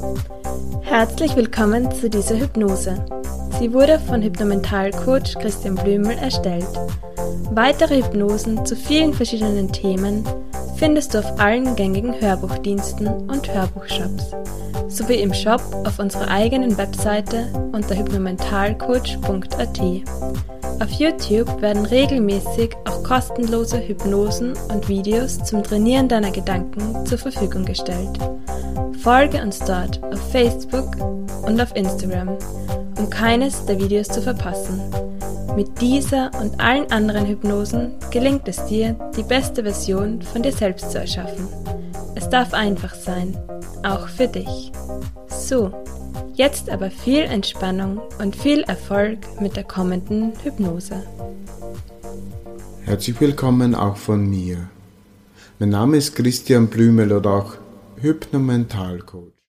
Herzlich willkommen zu dieser Hypnose. Sie wurde von Hypnomentalcoach Christian Blümel erstellt. Weitere Hypnosen zu vielen verschiedenen Themen findest du auf allen gängigen Hörbuchdiensten und Hörbuchshops, sowie im Shop auf unserer eigenen Webseite unter hypnomentalcoach.at. Auf YouTube werden regelmäßig auch kostenlose Hypnosen und Videos zum Trainieren deiner Gedanken zur Verfügung gestellt. Folge uns dort auf Facebook und auf Instagram, um keines der Videos zu verpassen. Mit dieser und allen anderen Hypnosen gelingt es dir, die beste Version von dir selbst zu erschaffen. Es darf einfach sein, auch für dich. So, jetzt aber viel Entspannung und viel Erfolg mit der kommenden Hypnose. Herzlich willkommen auch von mir. Mein Name ist Christian Blümel oder auch Hypnomentalcoach.